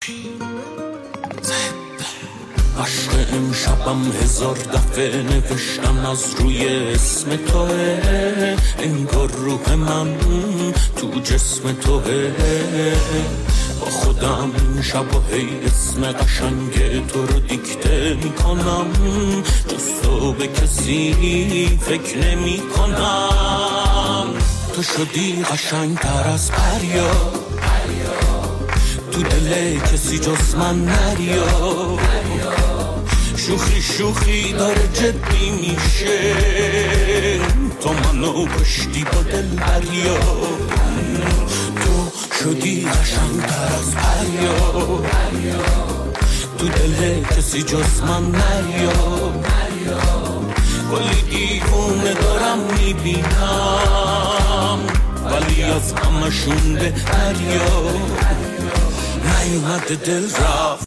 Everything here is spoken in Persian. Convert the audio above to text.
عشق امشبم 1000 دفعه نوشتم از روی اسم توه، انگار روح من تو جسم توه. با خودم این شب و هی اسم قشنگ تو رو دیکته میکنم، جز تو به کسی فکر نمی کنم. تو شدی قشنگ تر از پریا، تو دل کسی جز من نریا. شوخی شوخی داره جدی میشه، تو منو کشتی با دل بریا. تو شدی قشنگتر از پریا، تو دل کسی جز من نریا. کلی دیوونه دارم میبینم، ولی از همشون به دریا. نیومده دل رفت